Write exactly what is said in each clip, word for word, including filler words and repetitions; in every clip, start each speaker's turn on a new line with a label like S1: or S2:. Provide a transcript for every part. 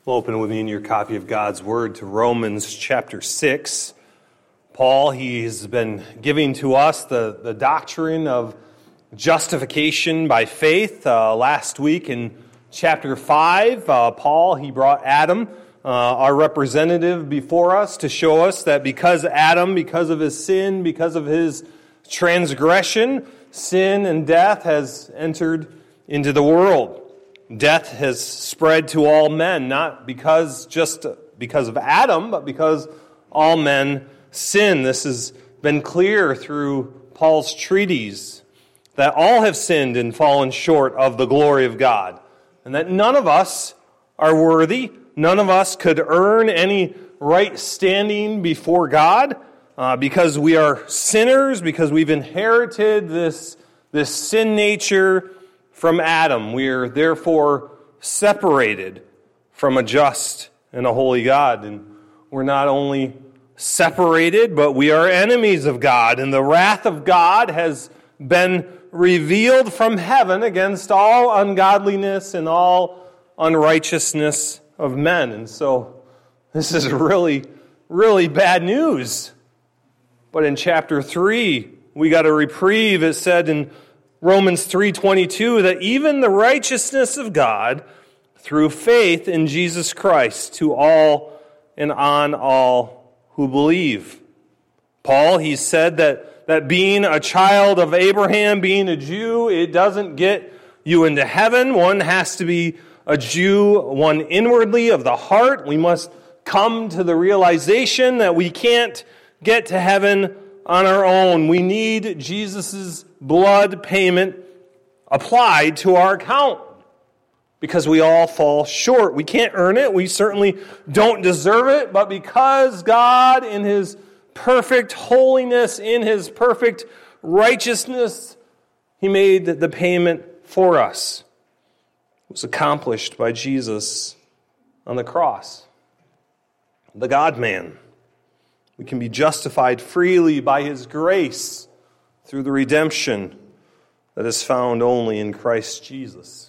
S1: Well, open with me in your copy of God's Word to Romans chapter six. Paul, he's been giving to us the, the doctrine of justification by faith. Uh, last week in chapter five, uh, Paul, he brought Adam, uh, our representative, before us to show us that because Adam, because of his sin, because of his transgression, sin and death has entered into the world. Death has spread to all men, not because just because of Adam, but because all men sin. This has been clear through Paul's treatise, that all have sinned and fallen short of the glory of God, and that none of us are worthy. None of us could earn any right standing before God uh, because we are sinners, because we've inherited this, this sin nature from Adam. We are therefore separated from a just and a holy God. And we're not only separated, but we are enemies of God. And the wrath of God has been revealed from heaven against all ungodliness and all unrighteousness of men. And so this is really, really bad news. But in chapter three, we got a reprieve. It said in Romans three twenty-two, that even the righteousness of God through faith in Jesus Christ to all and on all who believe. Paul, he said that, that being a child of Abraham, being a Jew, it doesn't get you into heaven. One has to be a Jew, one inwardly of the heart. We must come to the realization that we can't get to heaven on our own. We need Jesus' blood payment applied to our account because we all fall short. We can't earn it. We certainly don't deserve it. But because God, in His perfect holiness, in His perfect righteousness, He made the payment for us. It was accomplished by Jesus on the cross, the God-man. We can be justified freely by His grace through the redemption that is found only in Christ Jesus.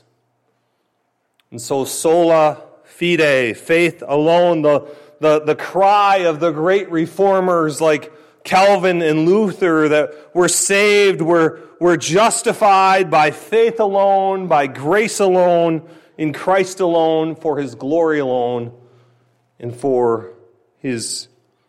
S1: And so sola fide, faith alone, the, the, the cry of the great reformers like Calvin and Luther, that we're saved, we're, we're justified by faith alone, by grace alone, in Christ alone, for His glory alone, and for His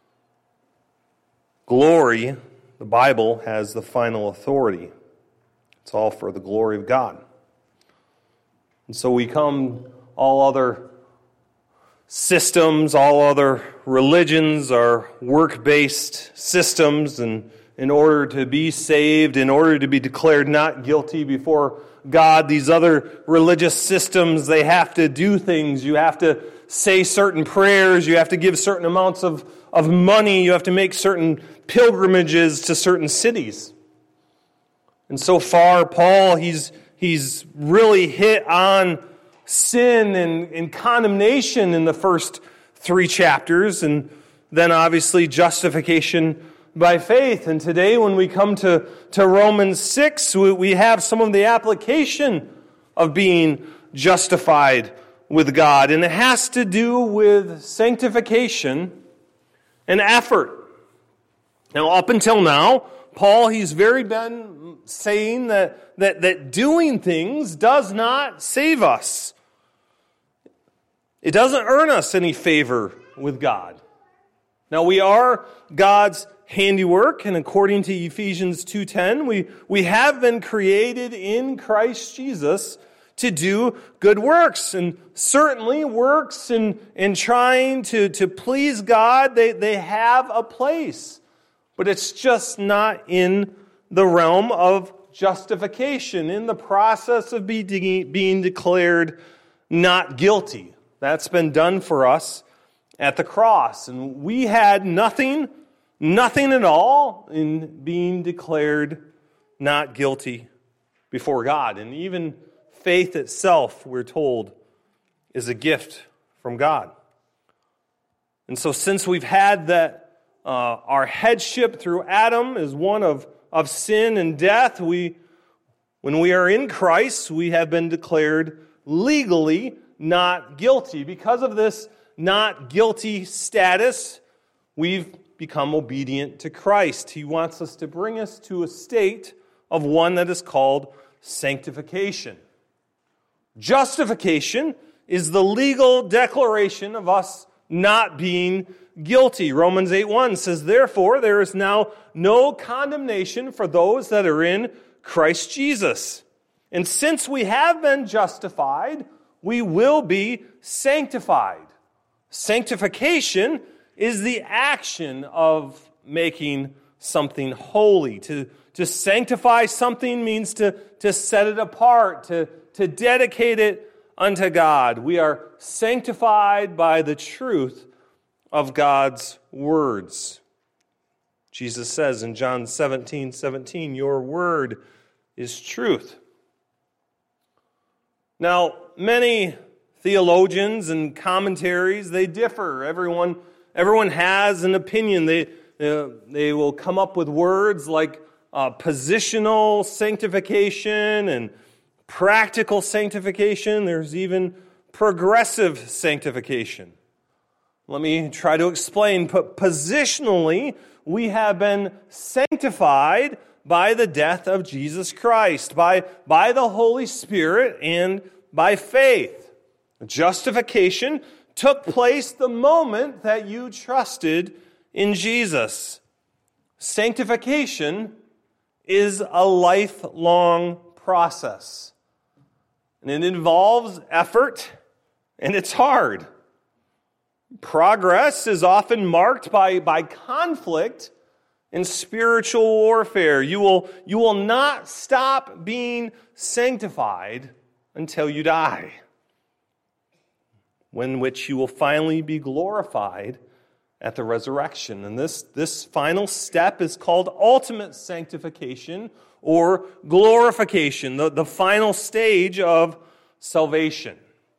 S1: glory. The Bible has the final authority. It's all for the glory of God. And so we come, all other systems, all other religions are work-based systems, and in order to be saved, in order to be declared not guilty before God, these other religious systems, they have to do things. You have to say certain prayers, you have to give certain amounts of, of money, you have to make certain pilgrimages to certain cities. And so far, Paul, he's he's really hit on sin and, and condemnation in the first three chapters, and then obviously justification by faith. And today, when we come to, to Romans six, we, we have some of the application of being justified with God. And it has to do with sanctification and effort. Now, up until now, Paul, he's very been saying that, that, that doing things does not save us. It doesn't earn us any favor with God. Now, we are God's handiwork, and according to Ephesians two ten, we, we have been created in Christ Jesus to do good works. And certainly works in, in trying to, to please God, they, they have a place. But it's just not in the realm of justification, in the process of be, being declared not guilty. That's been done for us at the cross. And we had nothing, nothing at all in being declared not guilty before God. And even faith itself, we're told, is a gift from God. And so since we've had that, Uh, our headship through Adam is one of, of sin and death. We, when we are in Christ, we have been declared legally not guilty. Because of this not guilty status, we've become obedient to Christ. He wants us to bring us to a state of one that is called sanctification. Justification is the legal declaration of us not being guilty. Romans eight one says, "Therefore there is now no condemnation for those that are in Christ Jesus. And since we have been justified, we will be sanctified." Sanctification is the action of making something holy. To, to sanctify something means to, to set it apart, to, to dedicate it unto God. We are sanctified by the truth of God's words. Jesus says in John seventeen seventeen, "Your word is truth." Now, many theologians and commentaries, they differ. Everyone, everyone has an opinion. They, uh, they will come up with words like uh, positional sanctification and practical sanctification. There's even progressive sanctification. Let me try to explain. Positionally, we have been sanctified by the death of Jesus Christ, by, by the Holy Spirit, and by faith. Justification took place the moment that you trusted in Jesus. Sanctification is a lifelong process. And it involves effort, and it's hard. Progress is often marked by, by conflict and spiritual warfare. You will, you will not stop being sanctified until you die, when which you will finally be glorified at the resurrection. And this, this final step is called ultimate sanctification or glorification, the, the final stage of salvation.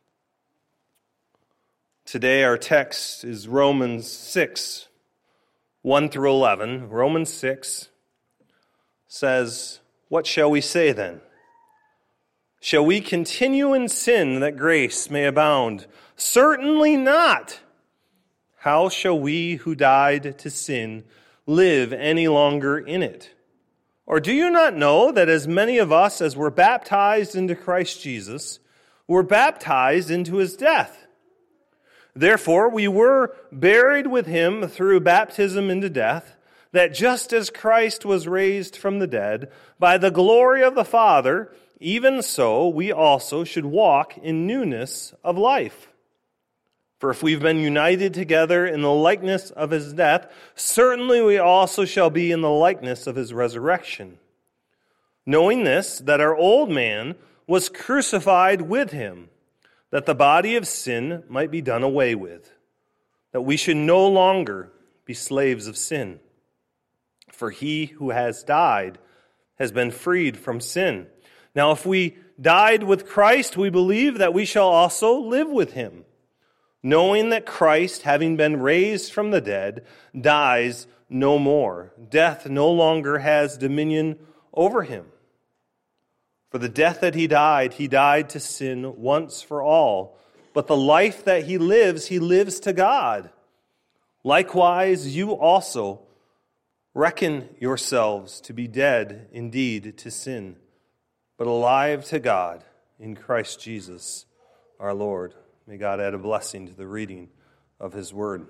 S1: Today our text is Romans six, one through eleven. Romans six says, "What shall we say then? Shall we continue in sin that grace may abound? Certainly not. How shall we who died to sin live any longer in it? Or do you not know that as many of us as were baptized into Christ Jesus were baptized into his death? Therefore we were buried with him through baptism into death, that just as Christ was raised from the dead by the glory of the Father, even so we also should walk in newness of life. For if we've been united together in the likeness of his death, certainly we also shall be in the likeness of his resurrection. Knowing this, that our old man was crucified with him, that the body of sin might be done away with, that we should no longer be slaves of sin. For he who has died has been freed from sin. Now if we died with Christ, we believe that we shall also live with him, knowing that Christ, having been raised from the dead, dies no more. Death no longer has dominion over him. For the death that he died, he died to sin once for all. But the life that he lives, he lives to God. Likewise, you also reckon yourselves to be dead indeed to sin, but alive to God in Christ Jesus our Lord. May God add a blessing to the reading of his word.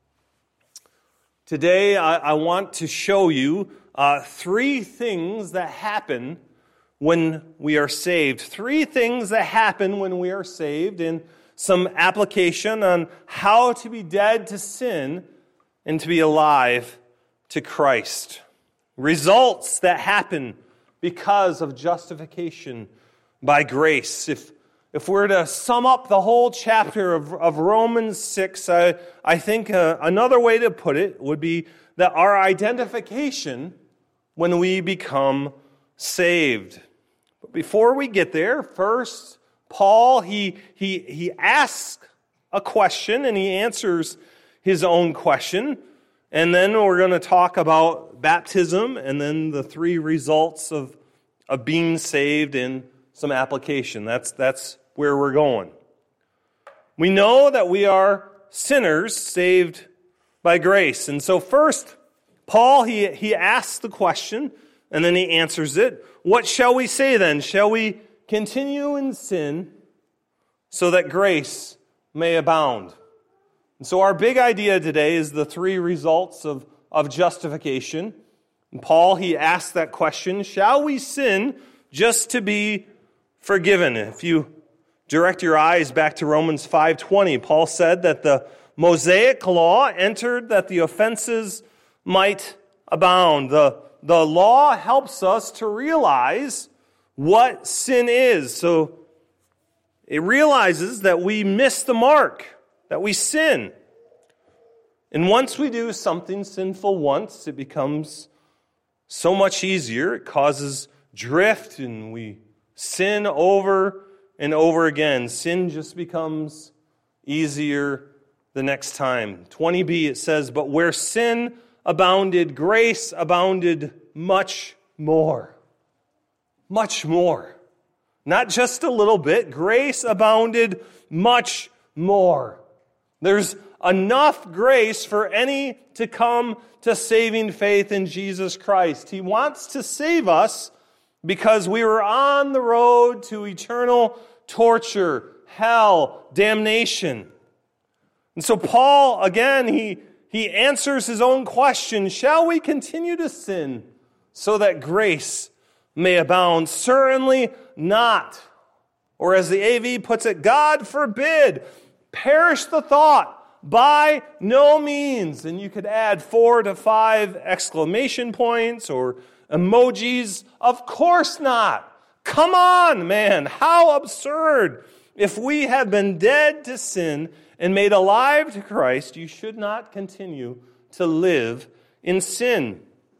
S1: Today, I, I want to show you uh, three things that happen when we are saved. Three things that happen when we are saved, and some application on how to be dead to sin and to be alive to Christ. Results that happen because of justification by grace. If If we're to sum up the whole chapter of, of Romans six, I, I think uh, another way to put it would be that our identification when we become saved. But before we get there, first, Paul, he, he, he asks a question and he answers his own question. And then we're going to talk about baptism and then the three results of, of being saved and some application. That's, that's where we're going. We know that we are sinners saved by grace. And so first, Paul, he, he asks the question, and then he answers it. What shall we say then? Shall we continue in sin so that grace may abound? And so our big idea today is the three results of, of justification. And Paul, he asks that question, shall we sin just to be forgiven? If you direct your eyes back to Romans five twenty, Paul said that the Mosaic law entered that the offenses might abound. The, the law helps us to realize what sin is. So it realizes that we miss the mark, that we sin. And once we do something sinful once, it becomes so much easier. It causes drift, and we sin over and over again. Sin just becomes easier the next time. twenty b, it says, but where sin abounded, grace abounded much more. Much more. Not just a little bit. Grace abounded much more. There's enough grace for any to come to saving faith in Jesus Christ. He wants to save us because we were on the road to eternal torture, hell, damnation. And so Paul, again, he, he answers his own question, shall we continue to sin so that grace may abound? Certainly not. Or as the A V puts it, God forbid, perish the thought, by no means. And you could add four to five exclamation points or emojis. Of course not. Come on, man. How absurd. If we have been dead to sin and made alive to Christ, you should not continue to live in sin.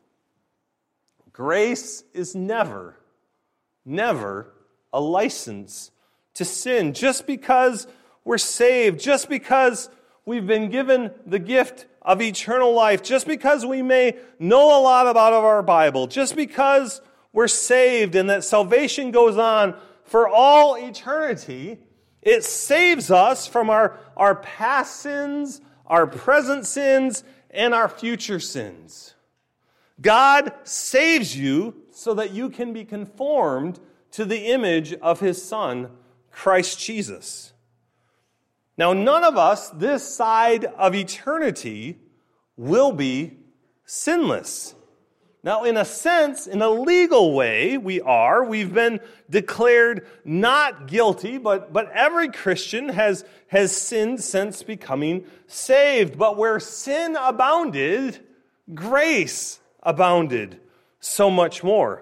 S1: Grace is never, never a license to sin. Just because we're saved, just because we've been given the gift of eternal life, just because we may know a lot about our Bible, just because we're saved and that salvation goes on for all eternity, it saves us from our, our past sins, our present sins, and our future sins. God saves you so that you can be conformed to the image of His Son, Christ Jesus. Now, none of us this side of eternity will be sinless. Now, in a sense, in a legal way, we are. We've been declared not guilty, but, but every Christian has, has sinned since becoming saved. But where sin abounded, grace abounded so much more.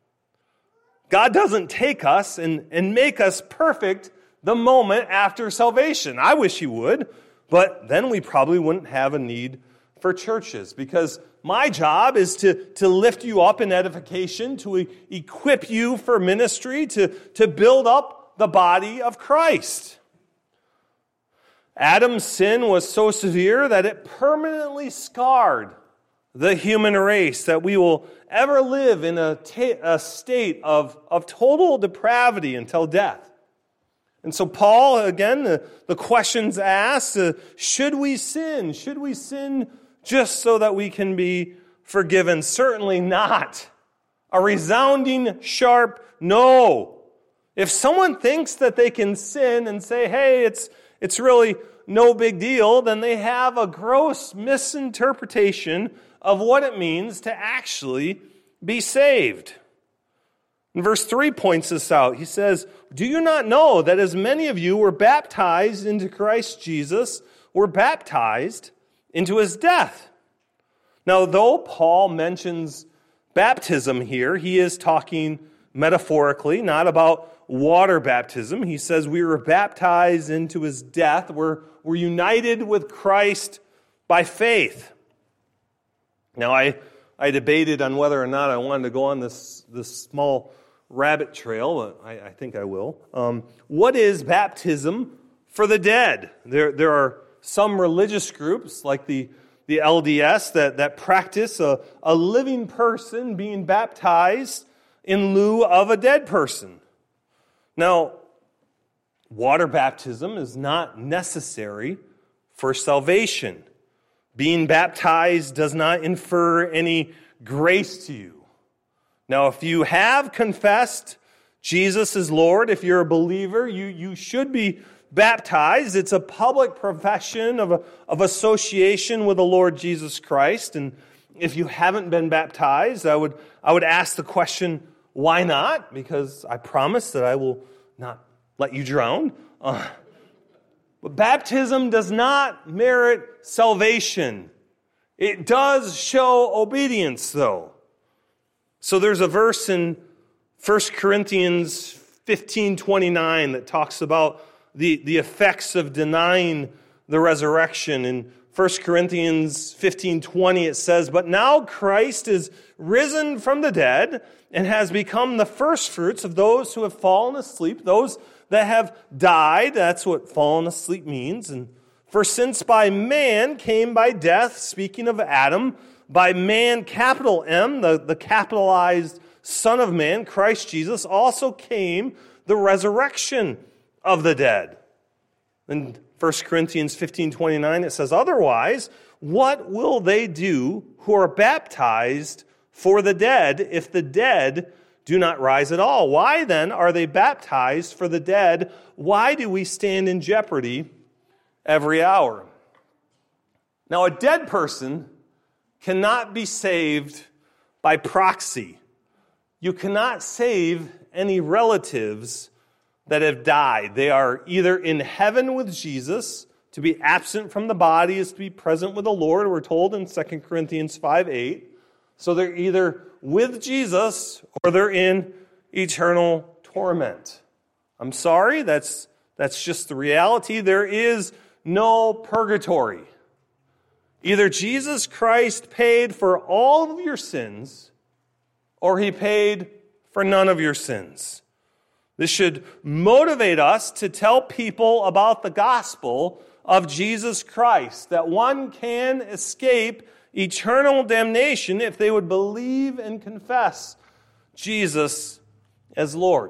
S1: God doesn't take us and, and make us perfect the moment after salvation. I wish He would, but then we probably wouldn't have a need for churches, because my job is to, to lift you up in edification, to e- equip you for ministry, to, to build up the body of Christ. Adam's sin was so severe that it permanently scarred the human race, that we will ever live in a, ta- a state of, of total depravity until death. And so Paul, again, the, the question's asked, uh, should we sin? Should we sin just so that we can be forgiven? Certainly not. A resounding, sharp no. If someone thinks that they can sin and say, hey, it's, it's really no big deal, then they have a gross misinterpretation of what it means to actually be saved. And verse three points this out. He says, do you not know that as many of you were baptized into Christ Jesus, were baptized into His death? Now, though Paul mentions baptism here, he is talking metaphorically, not about water baptism. He says we were baptized into His death. We're, we're united with Christ by faith. Now, I, I debated on whether or not I wanted to go on this, this small rabbit trail, but I, I think I will. Um, what is baptism for the dead? There, there are some religious groups, like the, the L D S, that, that practice a, a living person being baptized in lieu of a dead person. Now, Water baptism is not necessary for salvation. Being baptized does not infer any grace to you. Now, if you have confessed Jesus is Lord, if you're a believer, you, you should be baptized. It's a public profession of, a, of association with the Lord Jesus Christ. And if you haven't been baptized, I would, I would ask the question, why not? Because I promise that I will not let you drown. Uh, but baptism does not merit salvation. It does show obedience, though. So there's a verse in First Corinthians fifteen twenty-nine that talks about the, the effects of denying the resurrection. In First Corinthians fifteen twenty it says, "But now Christ is risen from the dead and has become the firstfruits of those who have fallen asleep," those that have died. That's what fallen asleep means. And "For since by man came by death," speaking of Adam, "by man, capital M, the, the capitalized Son of Man, Christ Jesus, also came the resurrection of the dead." In First Corinthians fifteen twenty-nine it says, "Otherwise, what will they do who are baptized for the dead if the dead do not rise at all? Why then are they baptized for the dead? Why do we stand in jeopardy every hour?" Now, a dead person cannot be saved by proxy. You cannot save any relatives that have died. They are either in heaven with Jesus. To be absent from the body is to be present with the Lord, we're told in Second Corinthians five eight. So they're either with Jesus or they're in eternal torment. I'm sorry, that's, that's just the reality. There is no purgatory. Either Jesus Christ paid for all of your sins, or he paid for none of your sins. This should motivate us to tell people about the gospel of Jesus Christ, that one can escape eternal damnation if they would believe and confess Jesus as Lord.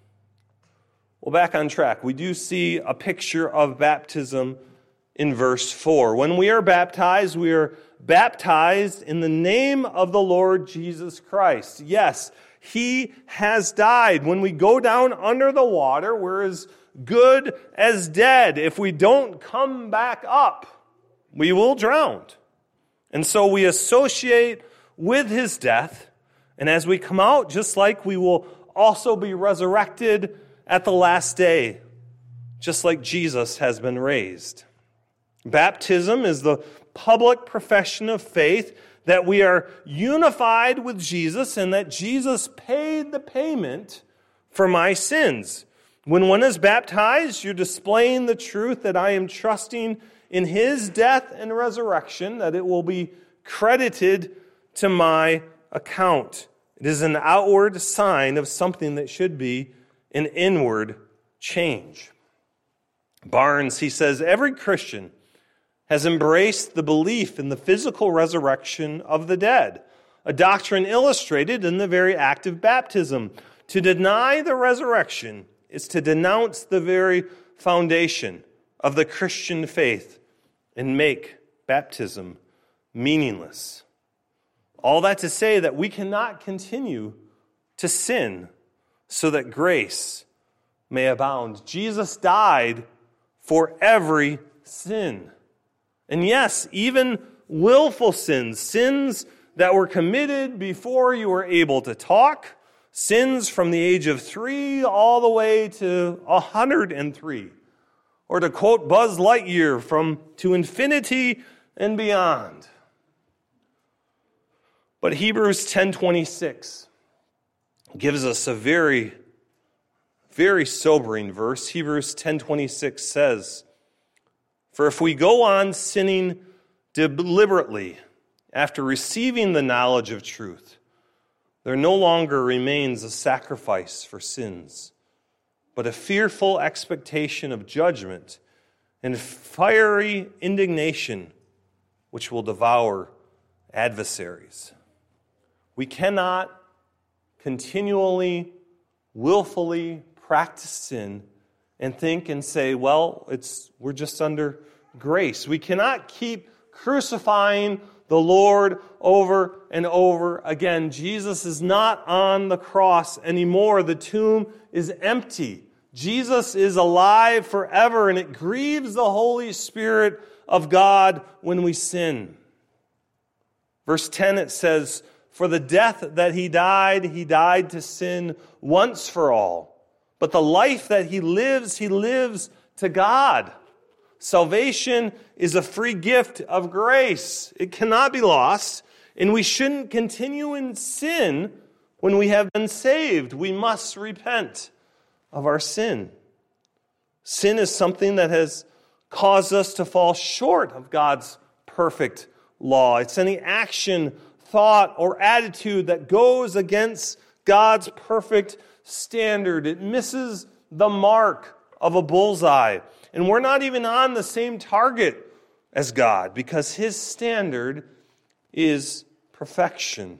S1: Well, back on track, we do see a picture of baptism in verse four. When we are baptized, we are baptized in the name of the Lord Jesus Christ. Yes, he has died. When we go down under the water, we're as good as dead. If we don't come back up, we will drown. And so we associate with his death. And as we come out, just like we will also be resurrected at the last day, just like Jesus has been raised. Baptism is the public profession of faith that we are unified with Jesus and that Jesus paid the payment for my sins. When one is baptized, you're displaying the truth that I am trusting in his death and resurrection, that it will be credited to my account. It is an outward sign of something that should be an inward change. Barnes, he says, every Christian has embraced the belief in the physical resurrection of the dead, a doctrine illustrated in the very act of baptism. To deny the resurrection is to denounce the very foundation of the Christian faith and make baptism meaningless. All that to say that we cannot continue to sin so that grace may abound. Jesus died for every sin. And yes, even willful sins, sins that were committed before you were able to talk, sins from the age of three all the way to one hundred three. Or to quote Buzz Lightyear, from to infinity and beyond. But Hebrews ten twenty-six gives us a very, very sobering verse. Hebrews ten twenty-six says, "For if we go on sinning deliberately after receiving the knowledge of truth, there no longer remains a sacrifice for sins, but a fearful expectation of judgment and fiery indignation which will devour adversaries." We cannot continually, willfully practice sin and think and say, well, it's we're just under grace. We cannot keep crucifying the Lord over and over again. Jesus is not on the cross anymore. The tomb is empty. Jesus is alive forever, and it grieves the Holy Spirit of God when we sin. Verse ten, it says, "For the death that he died, he died to sin once for all. But the life that he lives, he lives to God." Salvation is a free gift of grace. It cannot be lost, and we shouldn't continue in sin when we have been saved. We must repent of our sin. Sin is something that has caused us to fall short of God's perfect law. It's any action, thought, or attitude that goes against God's perfect standard. It misses the mark of a bullseye. And we're not even on the same target as God because his standard is perfection.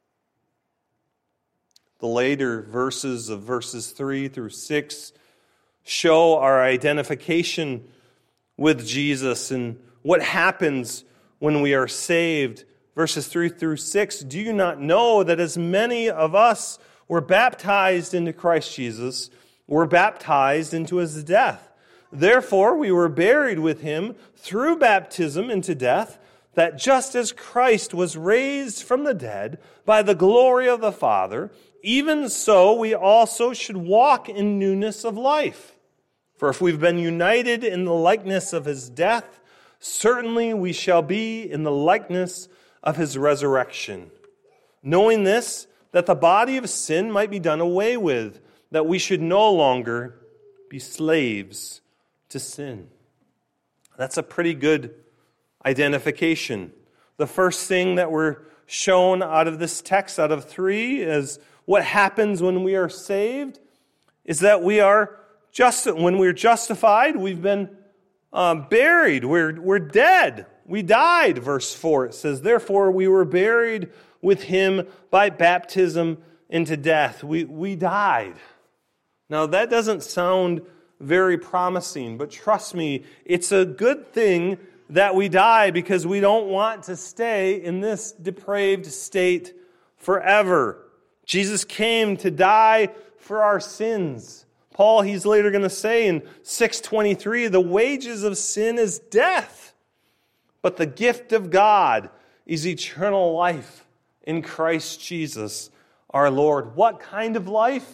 S1: The later verses of verses three through six show our identification with Jesus and what happens when we are saved. Verses three through six, "Do you not know that as many of us were baptized into Christ Jesus, were baptized into his death? Therefore we were buried with him through baptism into death, that just as Christ was raised from the dead by the glory of the Father, even so we also should walk in newness of life. For if we've been united in the likeness of his death, certainly we shall be in the likeness of his resurrection. Knowing this, that the body of sin might be done away with, that we should no longer be slaves to sin." That's a pretty good identification. The first thing that we're shown out of this text, out of three, is what happens when we are saved, is that we are just when we're justified, we've been um, buried. We're, we're dead. We died, verse four. It says, "Therefore we were buried with him by baptism into death." We, we died. Now that doesn't sound very promising, but trust me, it's a good thing that we die because we don't want to stay in this depraved state forever. Jesus came to die for our sins. Paul, he's later going to say in six twenty-three, "The wages of sin is death, but the gift of God is eternal life in Christ Jesus our Lord." What kind of life?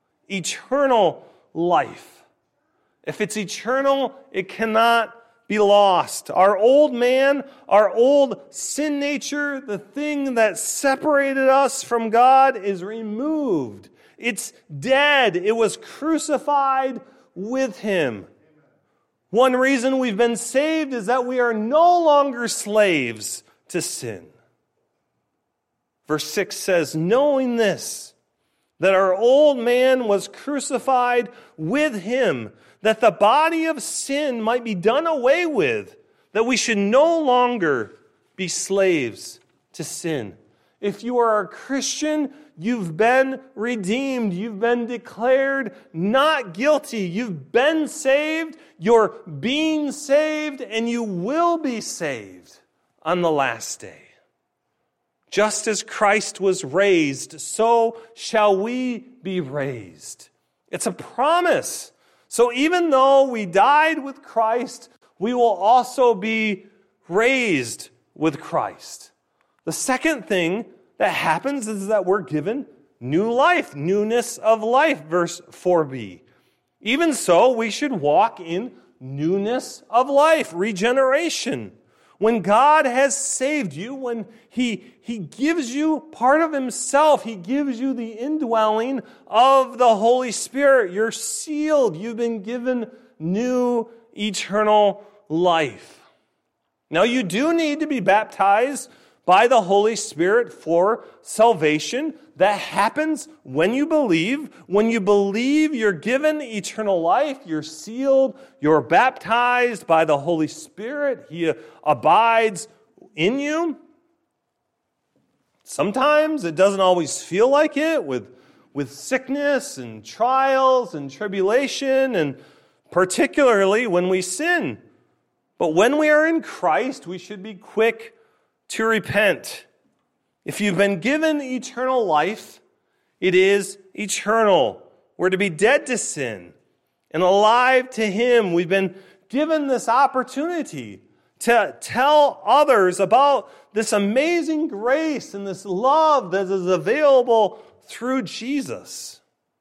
S1: Eternal life. If it's eternal, it cannot be lost. Our old man, our old sin nature, the thing that separated us from God is removed. It's dead. It was crucified with him. One reason we've been saved is that we are no longer slaves to sin. Verse six says, "Knowing this, that our old man was crucified with him, that the body of sin might be done away with, that we should no longer be slaves to sin." If you are a Christian, you've been redeemed. You've been declared not guilty. You've been saved. You're being saved, and you will be saved on the last day. Just as Christ was raised, so shall we be raised. It's a promise. So even though we died with Christ, we will also be raised with Christ. The second thing that happens is that we're given new life, newness of life, verse four b. Even so, we should walk in newness of life, regeneration. When God has saved you, when He, he gives you part of Himself, He gives you the indwelling of the Holy Spirit. You're sealed. You've been given new eternal life. Now, you do need to be baptized by the Holy Spirit for salvation. That happens when you believe. When you believe, you're given eternal life. You're sealed. You're baptized by the Holy Spirit. He abides in you. Sometimes it doesn't always feel like it with, with sickness and trials and tribulation and particularly when we sin. But when we are in Christ, we should be quick to repent. If you've been given eternal life, it is eternal. We're to be dead to sin and alive to Him. We've been given this opportunity to tell others about this amazing grace and this love that is available through Jesus.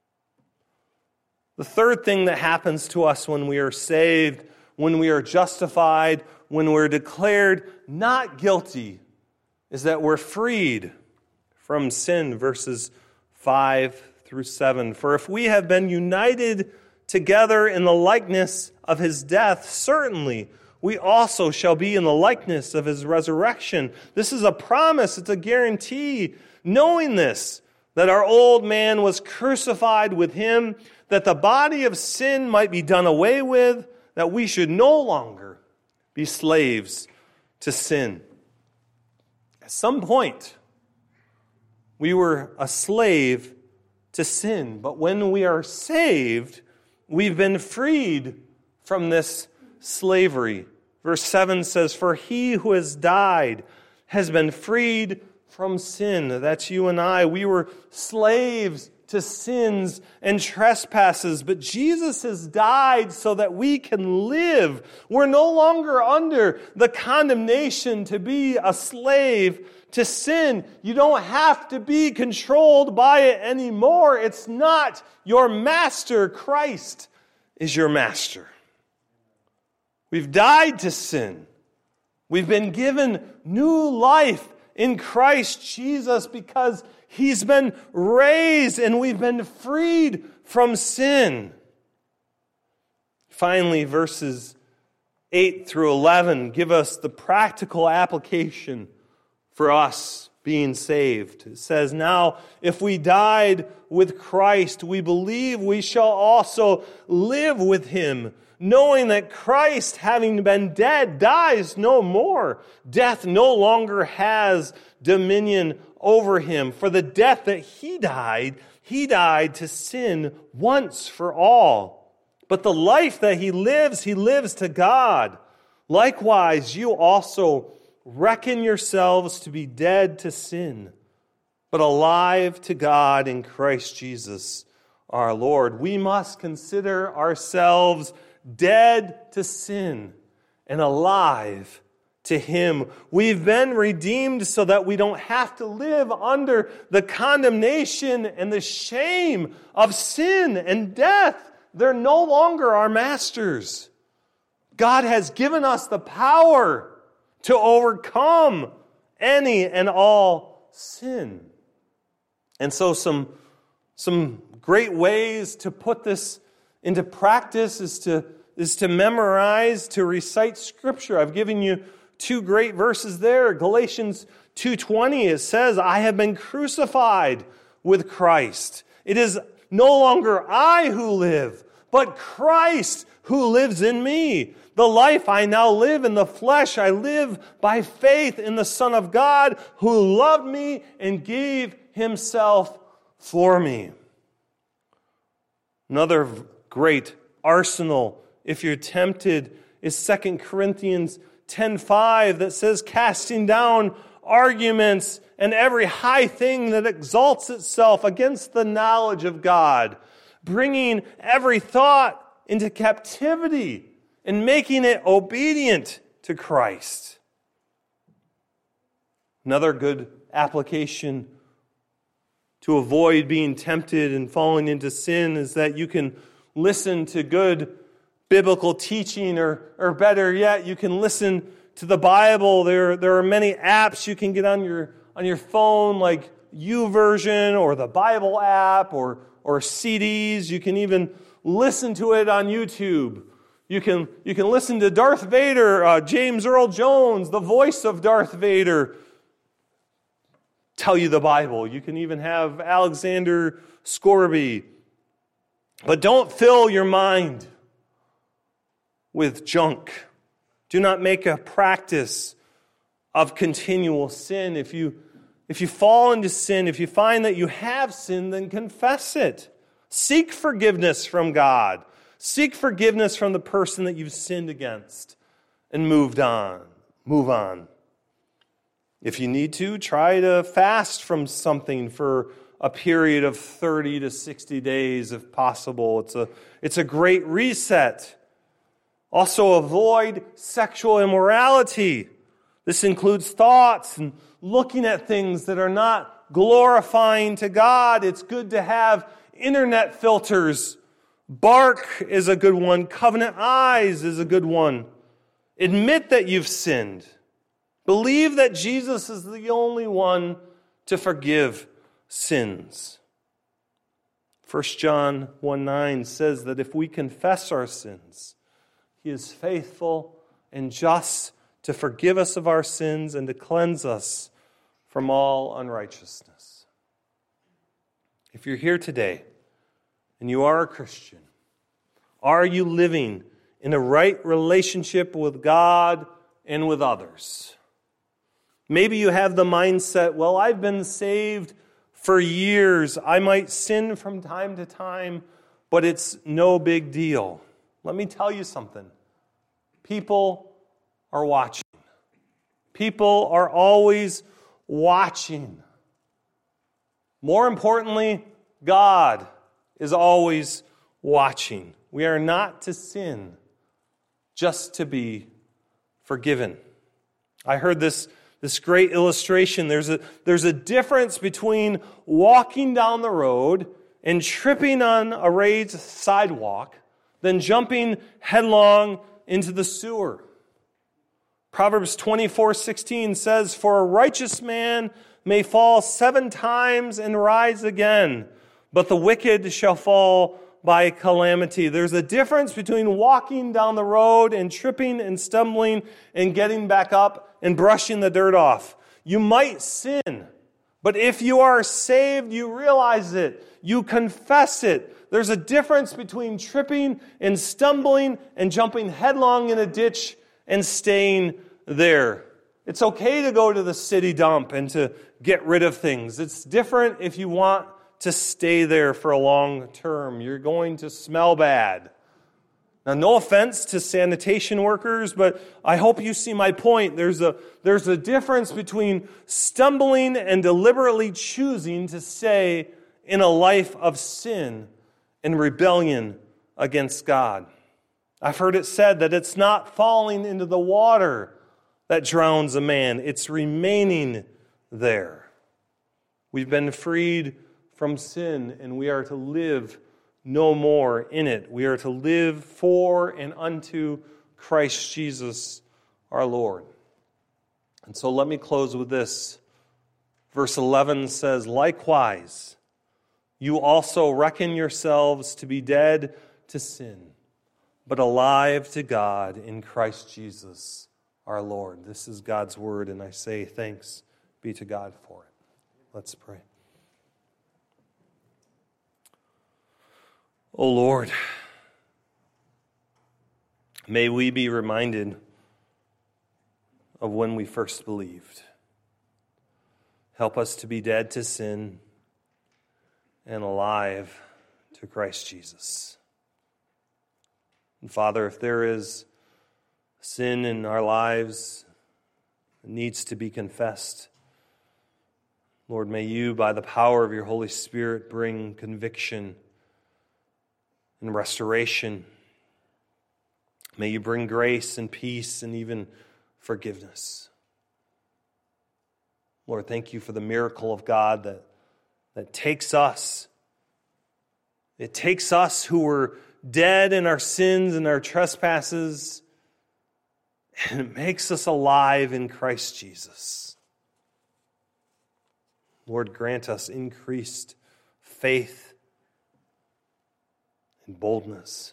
S1: The third thing that happens to us when we are saved, when we are justified, when we're declared not guilty, is that we're freed from sin, verses five through seven. For if we have been united together in the likeness of His death, certainly we also shall be in the likeness of His resurrection. This is a promise, it's a guarantee. Knowing this, that our old man was crucified with Him, that the body of sin might be done away with, that we should no longer be slaves to sin. At some point, we were a slave to sin, but when we are saved, we've been freed from this slavery. Verse seven says, "For he who has died has been freed from sin." That's you and I. We were slaves to sins and trespasses, but Jesus has died so that we can live. We're no longer under the condemnation to be a slave to sin. You don't have to be controlled by it anymore. It's not your master. Christ is your master. We've died to sin. We've been given new life in Christ Jesus because He's been raised and we've been freed from sin. Finally, verses eight through eleven give us the practical application for us being saved. It says, "Now, if we died with Christ, we believe we shall also live with Him, knowing that Christ, having been dead, dies no more. Death no longer has dominion over Him. For the death that He died, He died to sin once for all. But the life that He lives, He lives to God. Likewise, you also reckon yourselves to be dead to sin, but alive to God in Christ Jesus our Lord." We must consider ourselves dead to sin and alive to Him. We've been redeemed so that we don't have to live under the condemnation and the shame of sin and death. They're no longer our masters. God has given us the power to overcome any and all sin. And so some, some great ways to put this into practice is to, is to memorize, to recite Scripture. I've given you two great verses there. Galatians two twenty, it says, "I have been crucified with Christ. It is no longer I who live, but Christ who lives in me. The life I now live in the flesh, I live by faith in the Son of God who loved me and gave Himself for me." Another great arsenal, if you're tempted, is Second Corinthians ten five that says, "Casting down arguments and every high thing that exalts itself against the knowledge of God, bringing every thought into captivity and making it obedient to Christ." Another good application to avoid being tempted and falling into sin is that you can listen to good biblical teaching, or, or better yet, you can listen to the Bible. There, there are many apps you can get on your on your phone, like YouVersion or the Bible app, or or C Ds. You can even listen to it on YouTube. You can you can listen to Darth Vader, uh, James Earl Jones, the voice of Darth Vader, tell you the Bible. You can even have Alexander Scorby. But don't fill your mind with junk. Do not make a practice of continual sin. If you, if you fall into sin, if you find that you have sinned, then confess it. Seek forgiveness from God. Seek forgiveness from the person that you've sinned against and moved on. Move on. If you need to, try to fast from something for a period of thirty to sixty days if possible. It's a, it's a great reset. Also, avoid sexual immorality. This includes thoughts and looking at things that are not glorifying to God. It's good to have internet filters. Bark is a good one. Covenant Eyes is a good one. Admit that you've sinned. Believe that Jesus is the only one to forgive sins. First John one nine says that if we confess our sins, He is faithful and just to forgive us of our sins and to cleanse us from all unrighteousness. If you're here today and you are a Christian, are you living in a right relationship with God and with others? Maybe you have the mindset, well, I've been saved for years. I might sin from time to time, but it's no big deal. Let me tell you something. People are watching. People are always watching. More importantly, God is always watching. We are not to sin just to be forgiven. I heard this, this great illustration. There's a, there's a difference between walking down the road and tripping on a raised sidewalk than jumping headlong into the sewer. Proverbs twenty-four sixteen says, "For a righteous man may fall seven times and rise again, but the wicked shall fall by calamity." There's a difference between walking down the road and tripping and stumbling and getting back up and brushing the dirt off. You might sin, but if you are saved, you realize it. You confess it. There's a difference between tripping and stumbling and jumping headlong in a ditch and staying there. It's okay to go to the city dump and to get rid of things. It's different if you want to stay there for a long term. You're going to smell bad. Now, no offense to sanitation workers, but I hope you see my point. There's a, there's a difference between stumbling and deliberately choosing to stay in a life of sin and rebellion against God. I've heard it said that it's not falling into the water that drowns a man. It's remaining there. We've been freed from sin, and we are to live no more in it. We are to live for and unto Christ Jesus our Lord. And so let me close with this. Verse eleven says, "Likewise, you also reckon yourselves to be dead to sin, but alive to God in Christ Jesus our Lord." This is God's word, and I say thanks be to God for it. Let's pray. O Lord, may we be reminded of when we first believed. Help us to be dead to sin and alive to Christ Jesus. And Father, if there is sin in our lives that needs to be confessed, Lord, may you, by the power of your Holy Spirit, bring conviction and restoration. May you bring grace and peace and even forgiveness. Lord, thank you for the miracle of God that, that takes us. It takes us who were dead in our sins and our trespasses, and it makes us alive in Christ Jesus. Lord, grant us increased faith and boldness.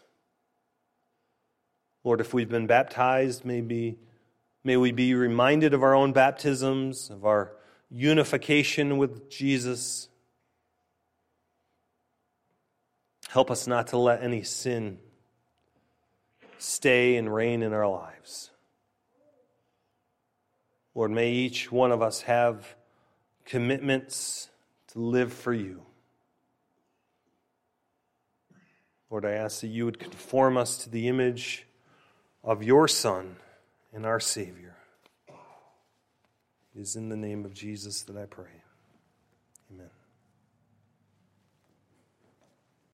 S1: Lord, if we've been baptized, maybe, may we be reminded of our own baptisms, of our unification with Jesus. Help us not to let any sin stay and reign in our lives. Lord, may each one of us have commitments to live for you. Lord, I ask that you would conform us to the image of your Son and our Savior. It is in the name of Jesus that I pray. Amen.